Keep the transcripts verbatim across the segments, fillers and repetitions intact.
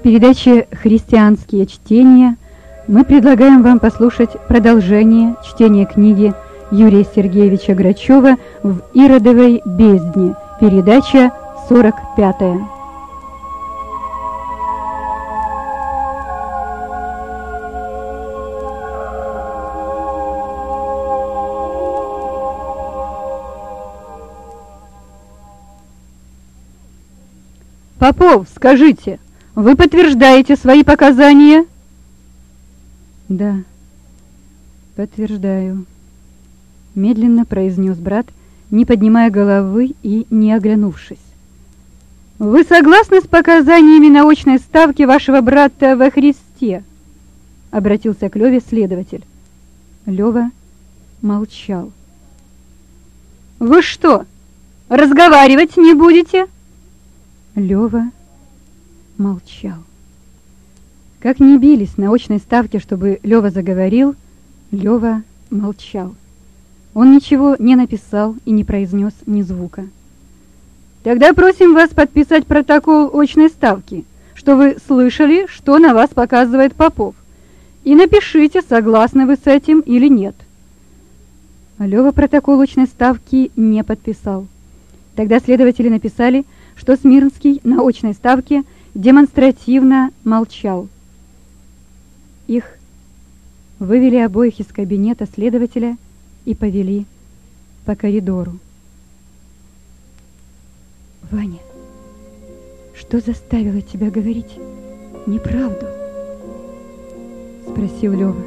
передаче «Христианские чтения» мы предлагаем вам послушать продолжение чтения книги Юрия Сергеевича Грачева «В Иродовой бездне», передача сорок пятая. Попов, скажите, вы подтверждаете свои показания? Да, подтверждаю, медленно произнес брат, не поднимая головы и не оглянувшись. Вы согласны с показаниями научной ставки вашего брата во Христе? Обратился к Леве следователь. Лева молчал. Вы что, разговаривать не будете? Лева молчал. Как ни бились на очной ставке, чтобы Лева заговорил, Лева молчал. Он ничего не написал и не произнес ни звука. Тогда просим вас подписать протокол очной ставки, что вы слышали, что на вас показывает Попов. И напишите, согласны вы с этим или нет. Лева протокол очной ставки не подписал. Тогда следователи написали, что Смирнский на очной ставке демонстративно молчал. Их вывели обоих из кабинета следователя и повели по коридору. Ваня, что заставило тебя говорить неправду? Спросил Лева.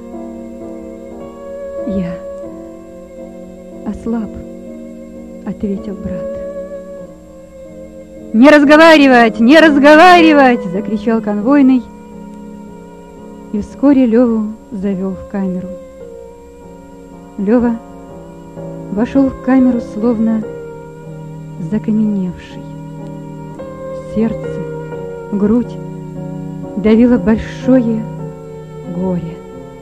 Я ослаб, ответил брат. «Не разговаривать! Не разговаривать!» — закричал конвойный. И вскоре Леву завел в камеру. Лева вошел в камеру, словно закаменевший. Сердце, грудь давило большое горе.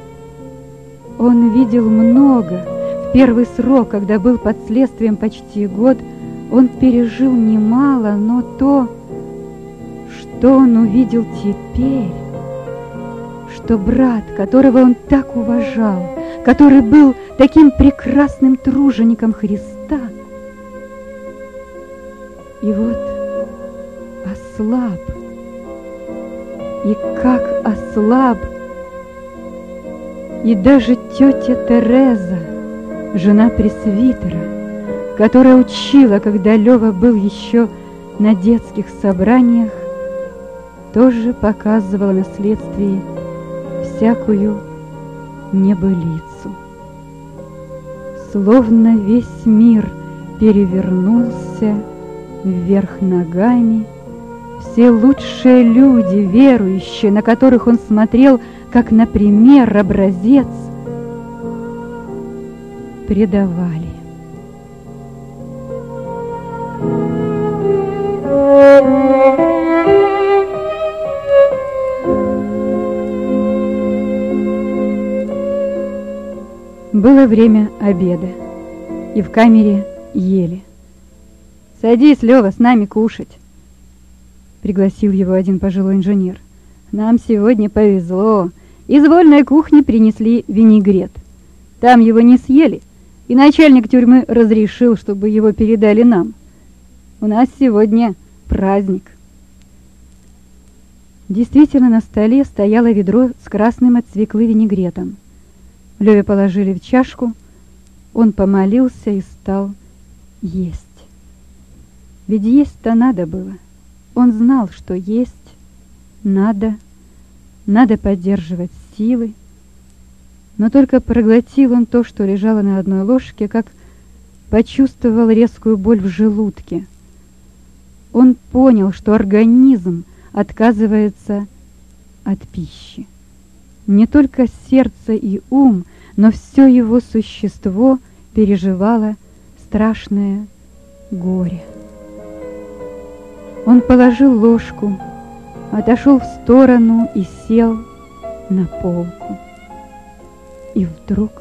Он видел много. В первый срок, когда был под следствием почти год, он пережил немало, но то, что он увидел теперь, что брат, которого он так уважал, который был таким прекрасным тружеником Христа, и вот ослаб, и как ослаб, и даже тетя Тереза, жена пресвитера, которая учила, когда Лева был еще на детских собраниях, тоже показывала на следствии всякую небылицу. Словно весь мир перевернулся вверх ногами, все лучшие люди, верующие, на которых он смотрел, как на пример, образец, предавали. Было время обеда, и в камере ели. «Садись, Лева, с нами кушать», — пригласил его один пожилой инженер. «Нам сегодня повезло. Из вольной кухни принесли винегрет. Там его не съели, и начальник тюрьмы разрешил, чтобы его передали нам. У нас сегодня праздник». Действительно, на столе стояло ведро с красным от свеклы винегретом. Леве положили в чашку, он помолился и стал есть. Ведь есть-то надо было. Он знал, что есть надо, надо поддерживать силы. Но только проглотил он то, что лежало на одной ложке, как почувствовал резкую боль в желудке. Он понял, что организм отказывается от пищи. Не только сердце и ум, но все его существо переживало страшное горе. Он положил ложку, отошел в сторону и сел на полку. И вдруг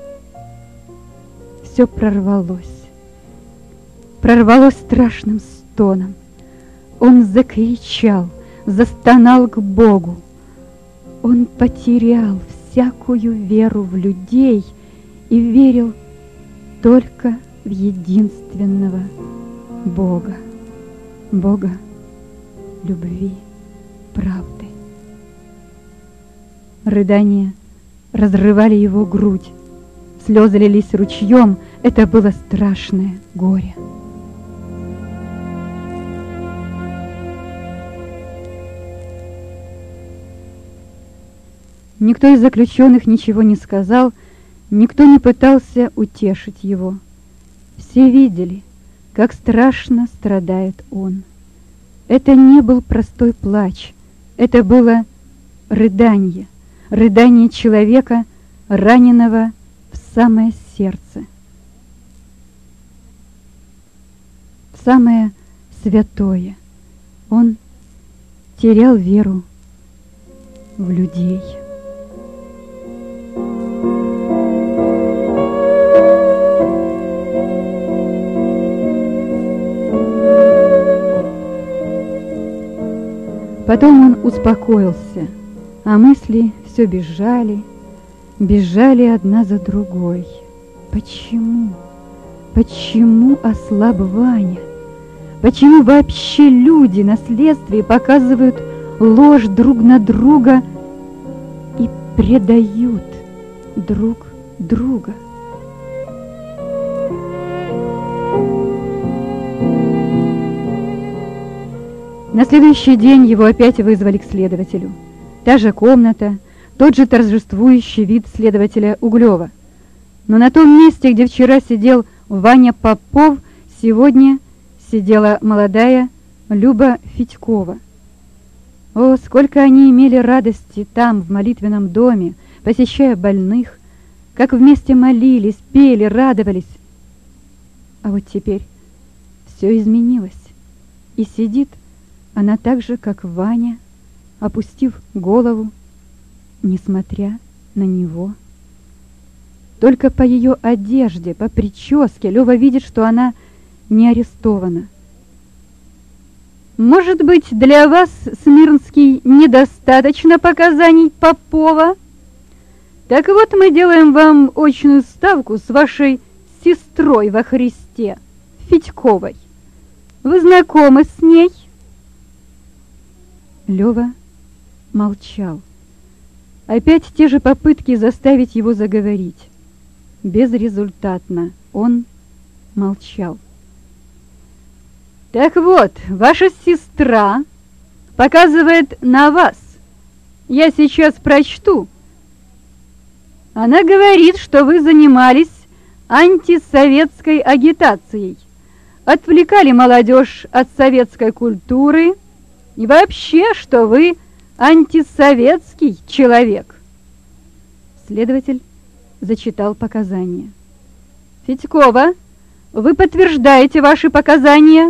все прорвалось. Прорвалось страшным стоном. Он закричал, застонал к Богу. Он потерял всякую веру в людей и верил только в единственного Бога, Бога любви, правды. Рыдания разрывали его грудь, слезы лились ручьем, это было страшное горе. Никто из заключенных ничего не сказал, никто не пытался утешить его. Все видели, как страшно страдает он. Это не был простой плач, это было рыдание, рыдание человека, раненого в самое сердце, в самое святое. Он терял веру в людей. Потом он успокоился, а мысли все бежали, бежали одна за другой. Почему? Почему ослаб Ваня? Почему вообще люди на следствии показывают ложь друг на друга и предают друг друга? На следующий день его опять вызвали к следователю. Та же комната, тот же торжествующий вид следователя Углева. Но на том месте, где вчера сидел Ваня Попов, сегодня сидела молодая Люба Федькова. О, сколько они имели радости там, в молитвенном доме, посещая больных, как вместе молились, пели, радовались. А вот теперь все изменилось, и сидит она так же, как Ваня, опустив голову, несмотря на него. Только по ее одежде, по прическе Лёва видит, что она не арестована. «Может быть, для вас, Смирнский, недостаточно показаний Попова? Так вот, мы делаем вам очную ставку с вашей сестрой во Христе, Федьковой. Вы знакомы с ней?» Лёва молчал. Опять те же попытки заставить его заговорить. Безрезультатно. Он молчал. «Так вот, ваша сестра показывает на вас. Я сейчас прочту. Она говорит, что вы занимались антисоветской агитацией, отвлекали молодежь от советской культуры, и вообще, что вы антисоветский человек». Следователь зачитал показания. «Федькова, вы подтверждаете ваши показания?»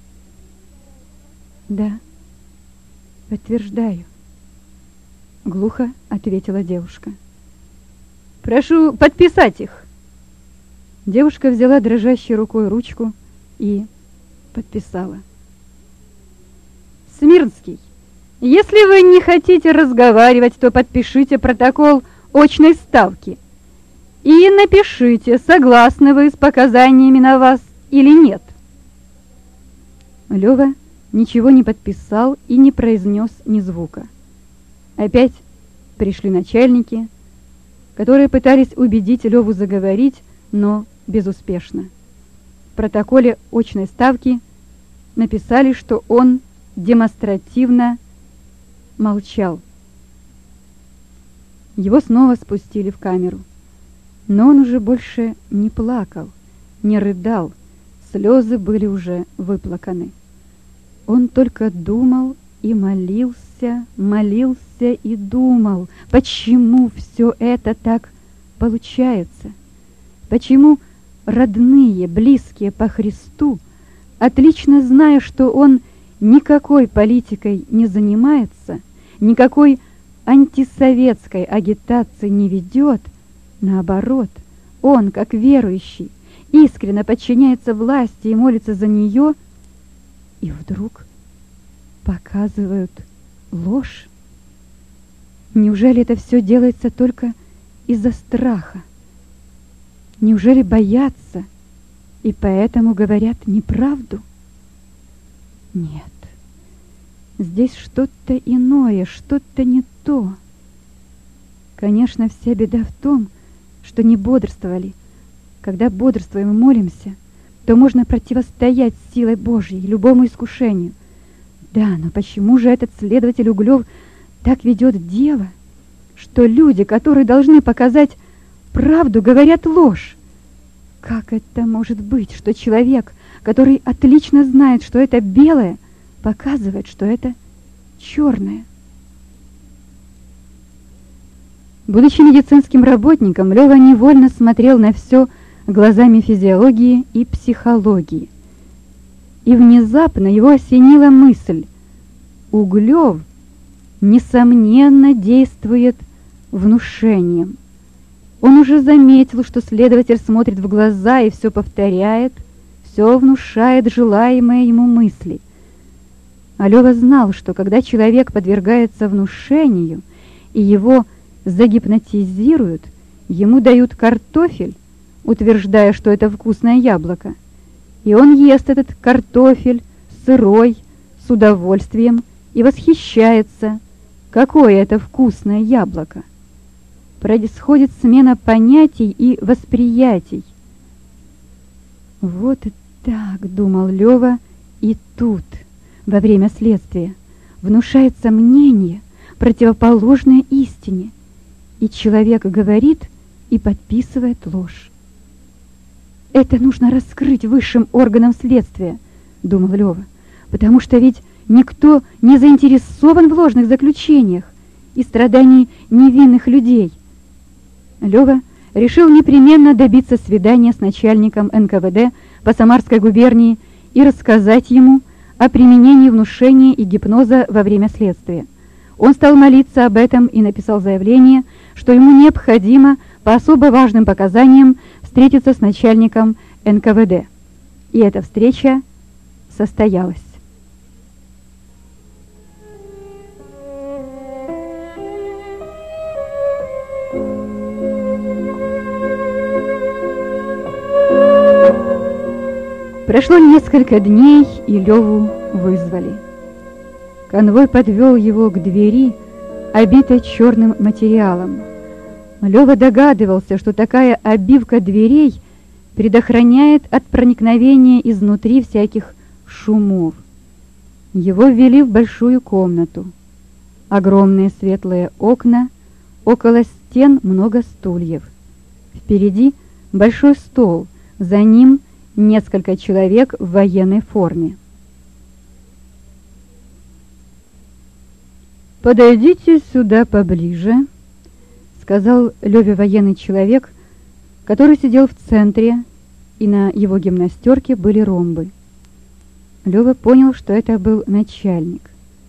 «Да, подтверждаю», — глухо ответила девушка. «Прошу подписать их». Девушка взяла дрожащей рукой ручку и подписала. «Смирнский, если вы не хотите разговаривать, то подпишите протокол очной ставки и напишите, согласны вы с показаниями на вас или нет». Лёва ничего не подписал и не произнес ни звука. Опять пришли начальники, которые пытались убедить Лёву заговорить, но безуспешно. В протоколе очной ставки написали, что он демонстративно молчал. Его снова спустили в камеру, но он уже больше не плакал, не рыдал, слезы были уже выплаканы. Он только думал и молился, молился и думал, почему все это так получается, почему родные, близкие по Христу, отлично зная, что он никакой политикой не занимается, никакой антисоветской агитации не ведет, наоборот, он, как верующий, искренне подчиняется власти и молится за нее, и вдруг показывают ложь? Неужели это все делается только из-за страха? Неужели боятся и поэтому говорят неправду? Нет, здесь что-то иное, что-то не то. Конечно, вся беда в том, что не бодрствовали. Когда бодрствуем и молимся, то можно противостоять силой Божьей любому искушению. Да, но почему же этот следователь Углев так ведет дело, что люди, которые должны показать правду, говорят ложь? Как это может быть, что человек, который отлично знает, что это белое, показывает, что это черное? Будучи медицинским работником, Лёва невольно смотрел на все глазами физиологии и психологии. И внезапно его осенила мысль: Углев, несомненно, действует внушением. Он уже заметил, что следователь смотрит в глаза и все повторяет, все внушает желаемые ему мысли. А Лёва знал, что когда человек подвергается внушению и его загипнотизируют, ему дают картофель, утверждая, что это вкусное яблоко, и он ест этот картофель сырой, с удовольствием и восхищается, какое это вкусное яблоко. Происходит смена понятий и восприятий. Вот и так, думал Лёва, и тут, во время следствия, внушается мнение, противоположное истине, и человек говорит и подписывает ложь. Это нужно раскрыть высшим органам следствия, думал Лёва, потому что ведь никто не заинтересован в ложных заключениях и страдании невинных людей. Лёва решил непременно добиться свидания с начальником эн ка вэ дэ по Самарской губернии и рассказать ему о применении внушения и гипноза во время следствия. Он стал молиться об этом и написал заявление, что ему необходимо по особо важным показаниям встретиться с начальником эн ка вэ дэ. И эта встреча состоялась. Прошло несколько дней, и Леву вызвали. Конвой подвел его к двери, обитой черным материалом. Лева догадывался, что такая обивка дверей предохраняет от проникновения изнутри всяких шумов. Его ввели в большую комнату. Огромные светлые окна, около стен много стульев. Впереди большой стол, за ним несколько человек в военной форме. «Подойдите сюда поближе», — сказал Леве военный человек, который сидел в центре, и на его гимнастерке были ромбы. Лева понял, что это был начальник.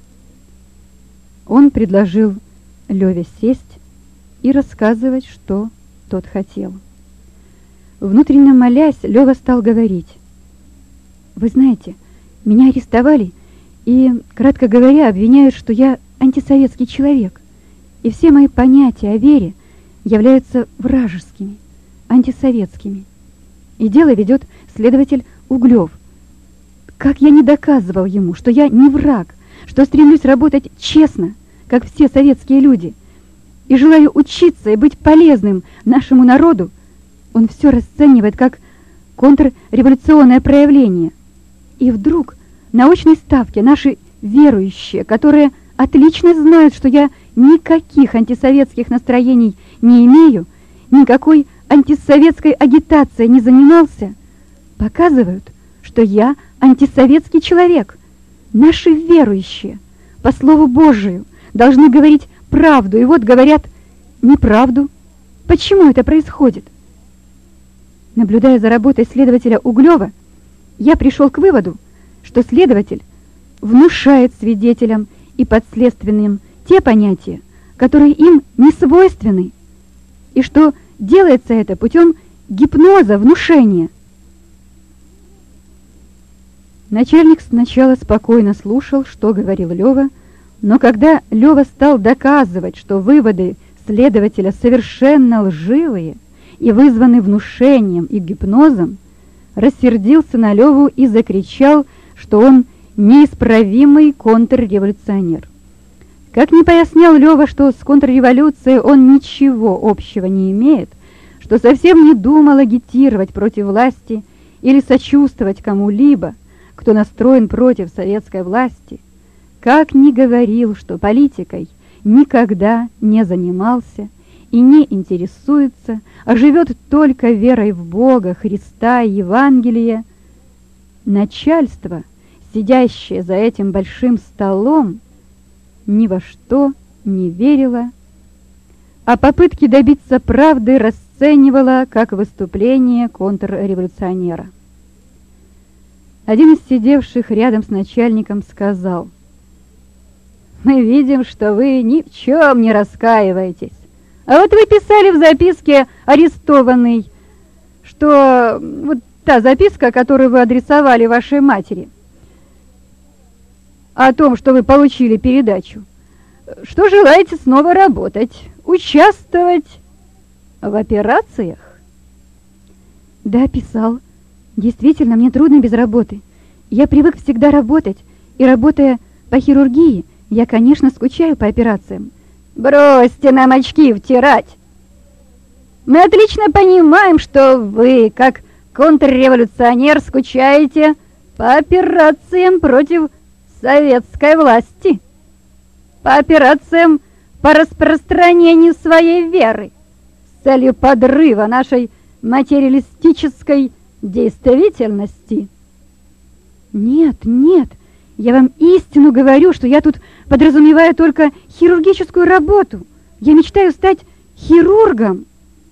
Он предложил Леве сесть и рассказывать, что тот хотел. Внутренне молясь, Лева стал говорить: «Вы знаете, меня арестовали и, кратко говоря, обвиняют, что я антисоветский человек, и все мои понятия о вере являются вражескими, антисоветскими. И дело ведет следователь Углев. Как я не доказывал ему, что я не враг, что стремлюсь работать честно, как все советские люди, и желаю учиться и быть полезным нашему народу, он все расценивает как контрреволюционное проявление. И вдруг на очной ставке наши верующие, которые отлично знают, что я никаких антисоветских настроений не имею, никакой антисоветской агитацией не занимался, показывают, что я антисоветский человек. Наши верующие, по слову Божию, должны говорить правду, и вот говорят неправду. Почему это происходит? Наблюдая за работой следователя Углева, я пришел к выводу, что следователь внушает свидетелям и подследственным те понятия, которые им не свойственны, и что делается это путем гипноза, внушения. Начальник сначала спокойно слушал, что говорил Лева, Но когда Лёва стал доказывать, что выводы следователя совершенно лживые и вызваны внушением и гипнозом, рассердился на Лёву и закричал, что он неисправимый контрреволюционер. Как ни пояснял Лёва, что с контрреволюцией он ничего общего не имеет, что совсем не думал агитировать против власти или сочувствовать кому-либо, кто настроен против советской власти, как ни говорил, что политикой никогда не занимался и не интересуется, а живет только верой в Бога, Христа и Евангелие, начальство, сидящее за этим большим столом, ни во что не верило, а попытки добиться правды расценивало как выступление контрреволюционера. Один из сидевших рядом с начальником сказал: «Мы видим, что вы ни в чем не раскаиваетесь. А вот вы писали в записке арестованный, что вот та записка, которую вы адресовали вашей матери, о том, что вы получили передачу, что желаете снова работать, участвовать в операциях». «Да, писал. Действительно, мне трудно без работы. Я привык всегда работать, и работая по хирургии, я, конечно, скучаю по операциям». «Бросьте нам очки втирать! Мы отлично понимаем, что вы, как контрреволюционер, скучаете по операциям против советской власти, по операциям по распространению своей веры с целью подрыва нашей материалистической действительности». «Нет, нет, я вам истину говорю, что я тут подразумеваю только хирургическую работу. Я мечтаю стать хирургом».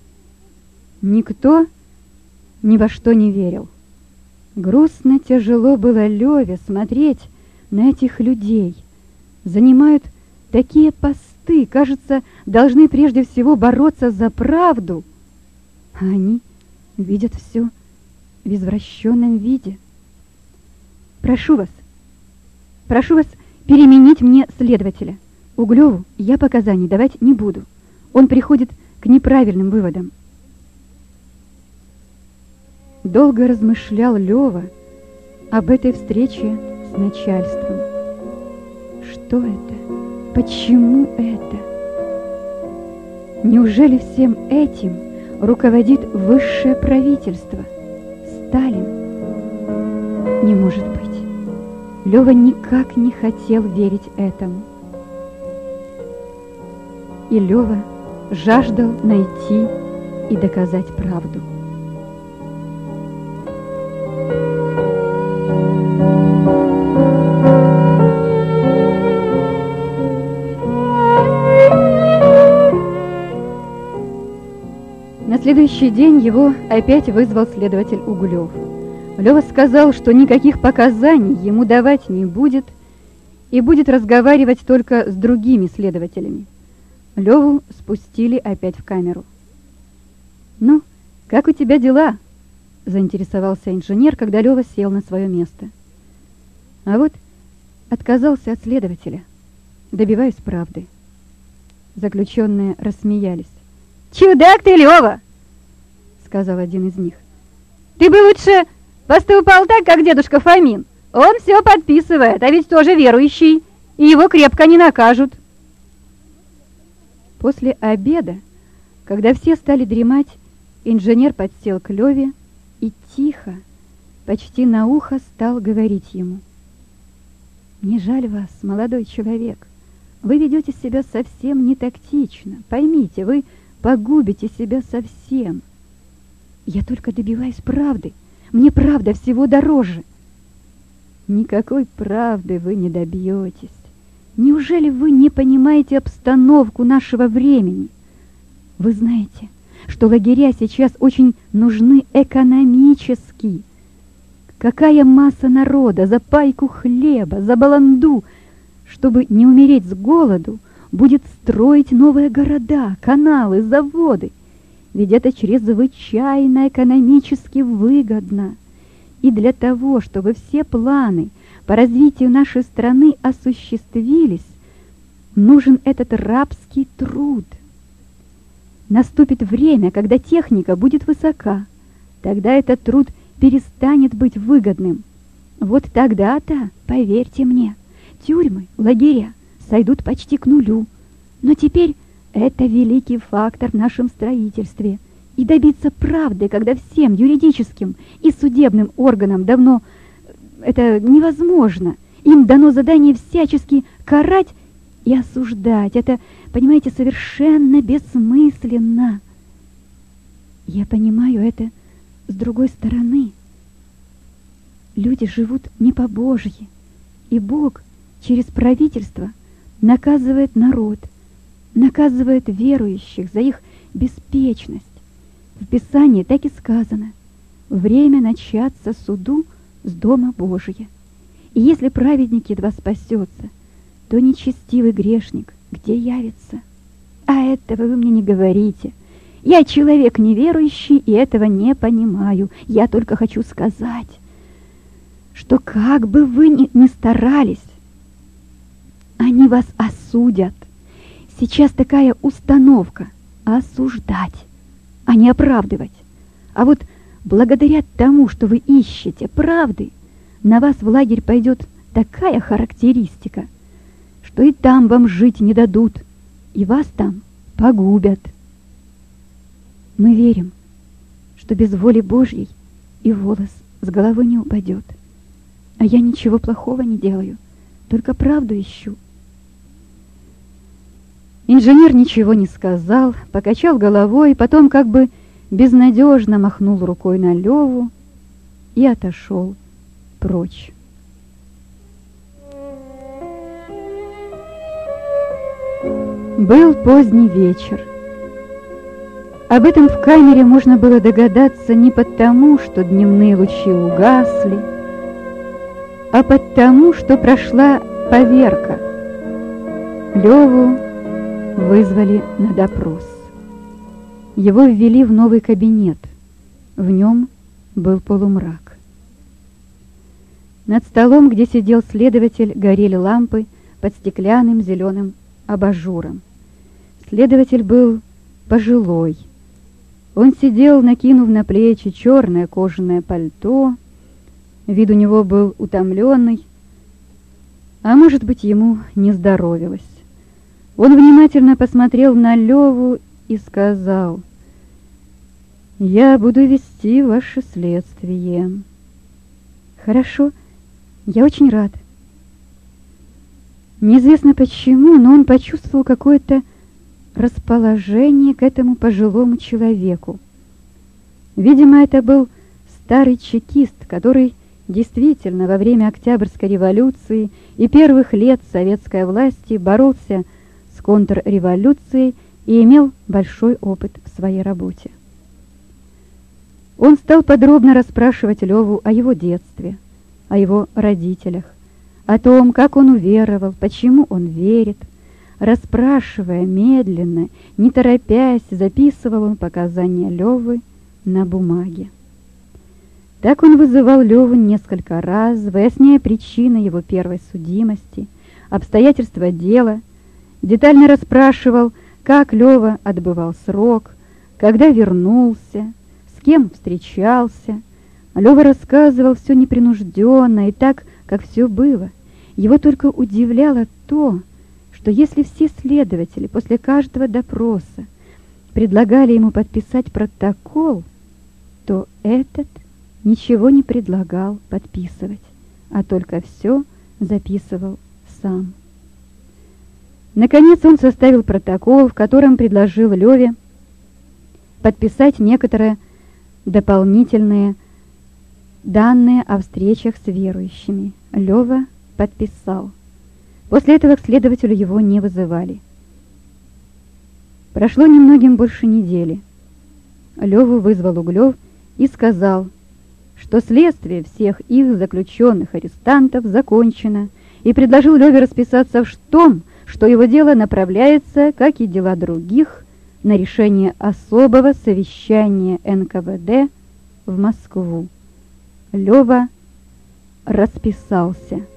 Никто ни во что не верил. Грустно, тяжело было Лёве смотреть на этих людей. Занимают такие посты, кажется, должны прежде всего бороться за правду, а они видят все в извращенном виде. «Прошу вас, прошу вас переменить мне следователя. Углеву я показаний давать не буду. Он приходит к неправильным выводам». Долго размышлял Лёва об этой встрече с начальством. Что это? Почему это? Неужели всем этим руководит высшее правительство? Сталин? Не может быть. Лёва никак не хотел верить этому. И Лёва жаждал найти и доказать правду. На следующий день его опять вызвал следователь Углев. Лёва сказал, что никаких показаний ему давать не будет и будет разговаривать только с другими следователями. Лёву спустили опять в камеру. «Ну, как у тебя дела?» — заинтересовался инженер, когда Лёва сел на свое место. «А вот отказался от следователя. Добиваюсь правды». Заключенные рассмеялись. «Чудак ты, Лёва!» — сказал один из них. «Ты бы лучше поступал так, как дедушка Фомин. Он все подписывает, а ведь тоже верующий, и его крепко не накажут». После обеда, когда все стали дремать, инженер подсел к Лёве и тихо, почти на ухо стал говорить ему: «Не жаль вас, молодой человек. Вы ведете себя совсем не тактично. Поймите, вы погубите себя совсем. Я только добиваюсь правды. Мне правда всего дороже». «Никакой правды вы не добьетесь. Неужели вы не понимаете обстановку нашего времени? Вы знаете, что лагеря сейчас очень нужны экономически. Какая масса народа за пайку хлеба, за баланду, чтобы не умереть с голоду, будет строить новые города, каналы, заводы. Ведь это чрезвычайно экономически выгодно. И для того, чтобы все планы по развитию нашей страны осуществились, нужен этот рабский труд. Наступит время, когда техника будет высока. Тогда этот труд перестанет быть выгодным. Вот тогда-то, поверьте мне, тюрьмы, лагеря сойдут почти к нулю. Но теперь это великий фактор в нашем строительстве. И добиться правды, когда всем юридическим и судебным органам давно это невозможно. Им дано задание всячески карать и осуждать. Это, понимаете, совершенно бессмысленно. Я понимаю это с другой стороны. Люди живут не по-божьи, и Бог через правительство наказывает народ, наказывает верующих за их беспечность. В Писании так и сказано: время начаться суду с дома Божия. И если праведник едва спасется, то нечестивый грешник где явится? А этого вы мне не говорите. Я человек неверующий и этого не понимаю. Я только хочу сказать, что как бы вы ни, ни старались, они вас осудят. Сейчас такая установка — осуждать, а не оправдывать. А вот благодаря тому, что вы ищете правды, на вас в лагерь пойдет такая характеристика, что и там вам жить не дадут, и вас там погубят. Мы верим, что без воли Божьей и волос с головы не упадет. А я ничего плохого не делаю, только правду ищу. Инженер ничего не сказал, покачал головой, потом как бы безнадежно махнул рукой на Леву и отошел прочь. Был поздний вечер. Об этом в камере можно было догадаться не потому, что дневные лучи угасли, а потому, что прошла поверка. Леву вызвали на допрос. Его ввели в новый кабинет. В нем был полумрак. Над столом, где сидел следователь, горели лампы под стеклянным зеленым абажуром. Следователь был пожилой. Он сидел, накинув на плечи черное кожаное пальто. Вид у него был утомленный, а может быть, ему не здоровилось. Он внимательно посмотрел на Леву и сказал: «Я буду вести ваше следствие». «Хорошо, я очень рад». Неизвестно почему, но он почувствовал какое-то расположение к этому пожилому человеку. Видимо, это был старый чекист, который действительно во время Октябрьской революции и первых лет советской власти боролся с контрреволюцией и имел большой опыт в своей работе. Он стал подробно расспрашивать Леву о его детстве, о его родителях, о том, как он уверовал, почему он верит. Расспрашивая медленно, не торопясь, записывал он показания Левы на бумаге. Так он вызывал Леву несколько раз, выясняя причины его первой судимости, обстоятельства дела, детально расспрашивал, как Лева отбывал срок, когда вернулся, с кем встречался. Лева рассказывал все непринужденно и так, как все было. Его только удивляло то, что если все следователи после каждого допроса предлагали ему подписать протокол, то этот ничего не предлагал подписывать, а только все записывал сам. Наконец он составил протокол, в котором предложил Леве подписать некоторые дополнительные данные о встречах с верующими. Лева подписал. После этого к следователю его не вызывали. Прошло немногим больше недели. Леву вызвал Углев и сказал, что следствие всех их заключенных арестантов закончено, и предложил Леве расписаться в том, что его дело направляется, как и дела других, на решение особого совещания эн ка вэ дэ в Москву. Лева расписался.